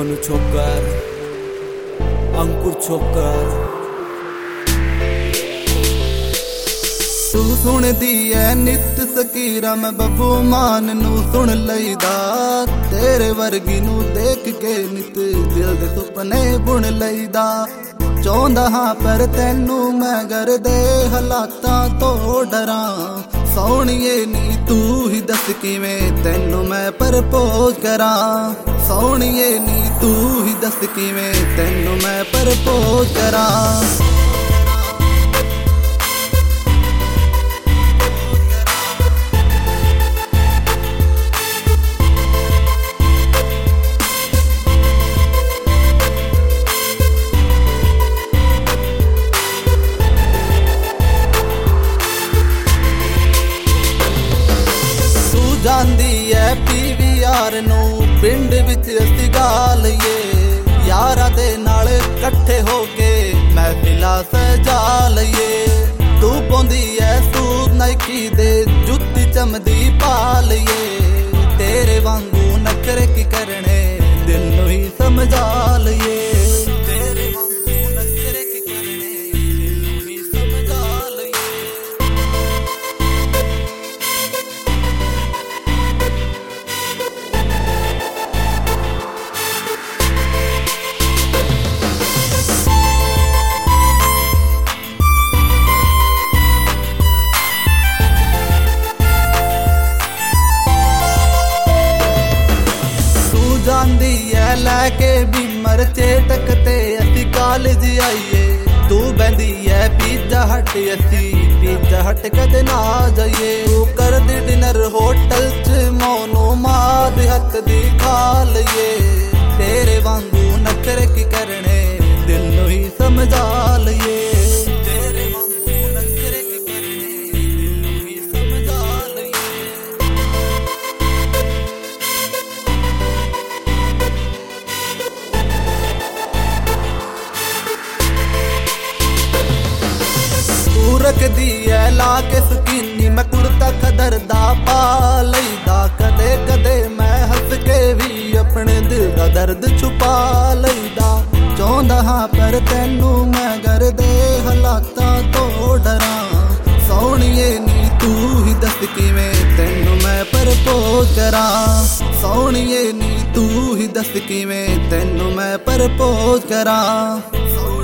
मोनू छोकर, अंकुर छोकर। तू सुनदी है नित सकीरा मैं बब्बू मान नू सुन लईदा। तेरे वर्गी नू देख के नित दिल दे सुपने बुन लईदा। चाहुंदा हां पर तैनू मैं घर दे हालातां तो डरां। सोहणीए नी तू ही दस किवें तैनू मैं प्रपोज करां। सोहणीए नी तू ही दस किवें तैनू मैं प्रपोज करां। ਜਾਂਦੀ ਐ PVR ਨੂੰ ਪਿੰਡ ਵਿੱਚ ਅਸੀਂ ਗਾ ਲਈਏ। ਯਾਰਾਂ ਦੇ ਨਾਲ ਇਕੱਠੇ ਹੋ ਕੇ ਮਹਿਫਿਲਾਂ ਸਜਾ ਲਈਏ। ਤੂੰ ਪਾਉਂਦੀ ਐ ਸੂਟ ਨਾਈਕੀ ਦੇ ਜੁੱਤੀ ਚਮਦੀ ਪਾ ਲਈਏ। ਤੇਰੇ ਵਾਂਗੂ ਨਖਰੇ ਕੀ ਕਰਨੇ ਦਿਲ ਨੂੰ ਹੀ ਸਮਝਾ ਲਈਏ। ਤੇਰੇ ਵਾਂਗੂ ਨਖਰੇ ਕੀ ਕਰਨੇ ਦਿਲ ਨੂੰ ਹੀ ਸਮਝਾ ਲਈਏ। ਜਾਂਦੀ ਐ ਲੈ ਕੇ ਬਿਮਰ ਚੇਟਕ ਤੇ ਅਸੀਂ ਕਾਲਜ ਆਈਏ। ਤੂੰ ਬਹਿੰਦੀ ਐ ਪੀਜ਼ਾ ਹਟ ਅਸੀਂ ਪੀਜ਼ਾ ਹਟ ਕਦੇ ਨਾ ਜਾਈਏ। ਤੂੰ ਕਰਦੀ ਡਿਨਰ ਹੋਟਲ ਚ ਮੋਨੂ ਮਾਂ ਦੇ ਹੱਥ ਦੀ ਖਾ ਲਈਏ। ਤੇਰੇ ਵਾਂਗੂ ਨਖਰੇ ਕੀ ਕਰਨੇ ਦਿਲ ਨੂੰ ਹੀ ਸਮਝਾ ਲਈਏ। ਤੇਰੇ ਵਾਂਗੂ ਨਖਰੇ ਕੀ ਕਰਨੇ ਦਿਲ ਨੂੰ ਹੀ ਸਮਝਾ ਲਈਏ। ਰੱਖਦੀ ਐ ਲਾ ਕੇ ਸਕੀਨੀ ਮੈਂ ਕੁੜਤਾ ਖਦਰ ਦਾ ਪਾ ਲਈਦਾ। ਕਦੇ ਕਦੇ ਮੈਂ ਹੱਸ ਕੇ ਵੀ ਆਪਣੇ ਦਿਲ ਦਾ ਦਰਦ ਛੁਪਾ ਲਈਦਾ। ਚਾਹੁੰਦਾ ਹਾਂ ਪਰ ਤੈਨੂੰ ਮੈਂ ਘਰ ਦੇ ਹਾਲਾਤਾਂ ਤੋਂ ਡਰਾਂ। ਸੋਹਣੀਏ ਨੀ ਤੂੰ ਹੀ ਦੱਸ ਕਿਵੇਂ ਤੈਨੂੰ ਮੈਂ ਪ੍ਰਪੋਜ਼ ਕਰਾਂ। ਸੋਹਣੀਏ ਨੀ ਤੂੰ ਹੀ ਦੱਸ ਕਿਵੇਂ ਤੈਨੂੰ ਮੈਂ ਪ੍ਰਪੋਜ਼ ਕਰਾਂ।